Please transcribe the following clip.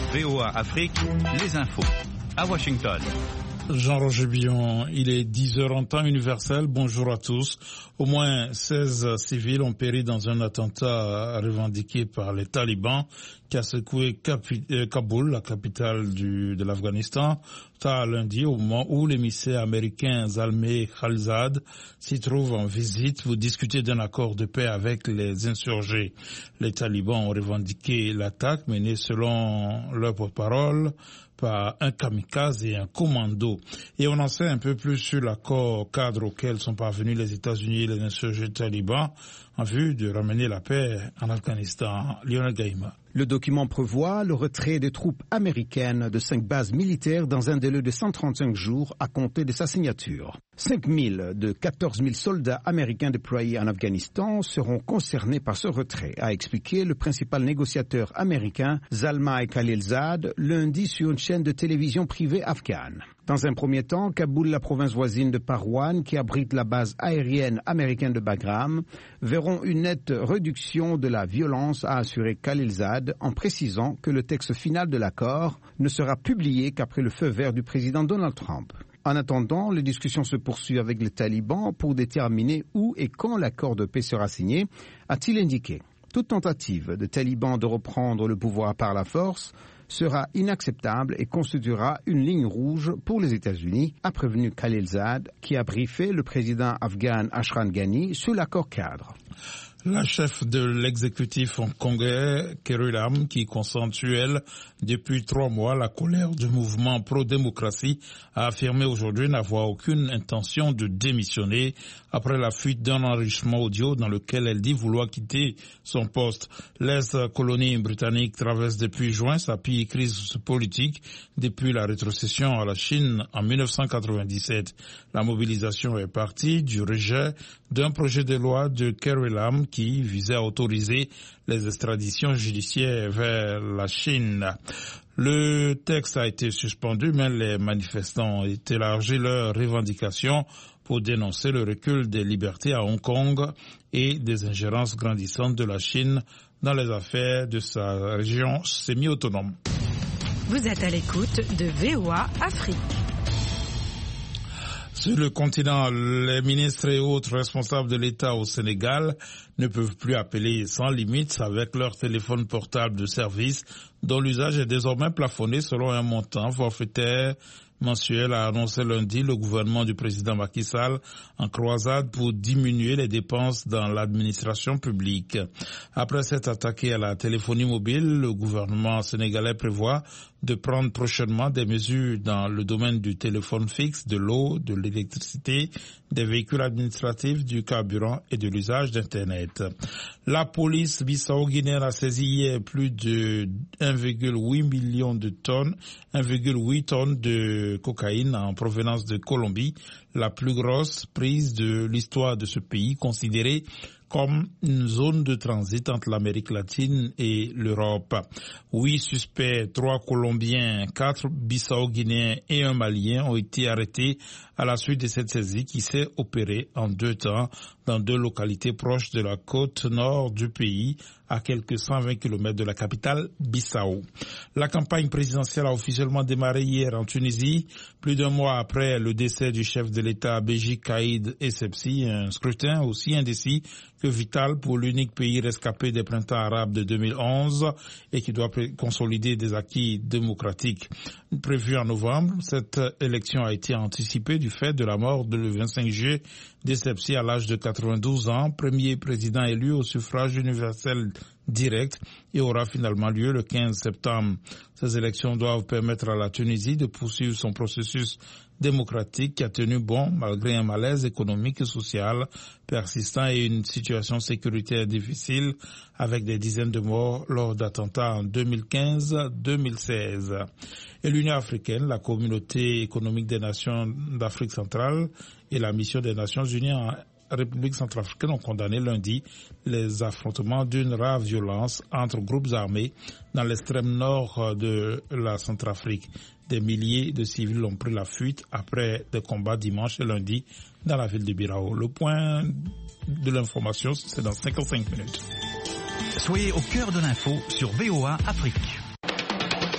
VOA Afrique, les infos. À Washington. Jean-Roger Billon, il est 10h en temps universel. Bonjour à tous. Au moins 16 civils ont péri dans un attentat revendiqué par les talibans qui a secoué Kaboul, la capitale de l'Afghanistan, lundi, au moment où l'émissaire américain Zalmay Khalilzad s'y trouve en visite pour discuter d'un accord de paix avec les insurgés. Les talibans ont revendiqué l'attaque menée selon leur porte-parole par un kamikaze et un commando. Et on en sait un peu plus sur l'accord cadre auquel sont parvenus les États-Unis et les insurgés talibans en vue de ramener la paix en Afghanistan. Lionel Gaïma. Le document prévoit le retrait des troupes américaines de 5 bases militaires dans un délai de 135 jours à compter de sa signature. 5 000 de 14 000 soldats américains déployés en Afghanistan seront concernés par ce retrait, a expliqué le principal négociateur américain Zalmay Khalilzad lundi sur une chaîne de télévision privée afghane. Dans un premier temps, Kaboul, la province voisine de Parwan, qui abrite la base aérienne américaine de Bagram, verront une nette réduction de la violence, a assuré Khalilzad, en précisant que le texte final de l'accord ne sera publié qu'après le feu vert du président Donald Trump. En attendant, les discussions se poursuivent avec les talibans pour déterminer où et quand l'accord de paix sera signé, a-t-il indiqué. Toute tentative de talibans de reprendre le pouvoir par la force sera inacceptable et constituera une ligne rouge pour les États-Unis, a prévenu Khalilzad, qui a briefé le président afghan Ashraf Ghani sur l'accord cadre. La chef de l'exécutif hongkongais, Carrie Lam, qui concentre, elle, depuis 3 mois, la colère du mouvement pro-démocratie, a affirmé aujourd'hui n'avoir aucune intention de démissionner après la fuite d'un enregistrement audio dans lequel elle dit vouloir quitter son poste. L'ex-colonie britannique traverse depuis juin sa pire crise politique depuis la rétrocession à la Chine en 1997. La mobilisation est partie du rejet d'un projet de loi de Carrie Lam qui visait à autoriser les extraditions judiciaires vers la Chine. Le texte a été suspendu, mais les manifestants ont élargi leurs revendications pour dénoncer le recul des libertés à Hong Kong et des ingérences grandissantes de la Chine dans les affaires de sa région semi-autonome. Vous êtes à l'écoute de VOA Afrique. Sur le continent, les ministres et autres responsables de l'État au Sénégal ne peuvent plus appeler sans limite avec leur téléphone portable de service dont l'usage est désormais plafonné selon un montant forfaitaire mensuel, a annoncé lundi le gouvernement du président Macky Sall en croisade pour diminuer les dépenses dans l'administration publique. Après s'être attaqué à la téléphonie mobile, le gouvernement sénégalais prévoit de prendre prochainement des mesures dans le domaine du téléphone fixe, de l'eau, de l'électricité, des véhicules administratifs, du carburant et de l'usage d'Internet. La police bissau-guinéenne a saisi hier plus de 1,8 million de tonnes, 1,8 tonnes de cocaïne en provenance de Colombie, la plus grosse prise de l'histoire de ce pays, considérée comme une zone de transit entre l'Amérique latine et l'Europe. 8 suspects, 3 Colombiens, 4 Bissau-Guinéens et 1 Malien ont été arrêtés à la suite de cette saisie qui s'est opérée en 2 temps dans 2 localités proches de la côte nord du pays, à quelques 120 km de la capitale Bissau. La campagne présidentielle a officiellement démarré hier en Tunisie, plus d'1 mois après le décès du chef de l'État Béji Caïd Essebsi, un scrutin aussi indécis que vital pour l'unique pays rescapé des printemps arabes de 2011 et qui doit consolider des acquis démocratiques. Prévue en novembre, cette élection a été anticipée du fait de la mort le 25 juillet d'Essebsi à l'âge de 92 ans, premier président élu au suffrage universel direct et aura finalement lieu le 15 septembre. Ces élections doivent permettre à la Tunisie de poursuivre son processus démocratique qui a tenu bon malgré un malaise économique et social persistant et une situation sécuritaire difficile avec des dizaines de morts lors d'attentats en 2015-2016. Et l'Union africaine, la communauté économique des nations d'Afrique centrale et la mission des Nations unies en République centrafricaine ont condamné lundi les affrontements d'une rare violence entre groupes armés dans l'extrême nord de la Centrafrique. Des milliers de civils ont pris la fuite après des combats dimanche et lundi dans la ville de Birao. Le point de l'information, c'est dans 55 minutes. Soyez au cœur de l'info sur VOA Afrique.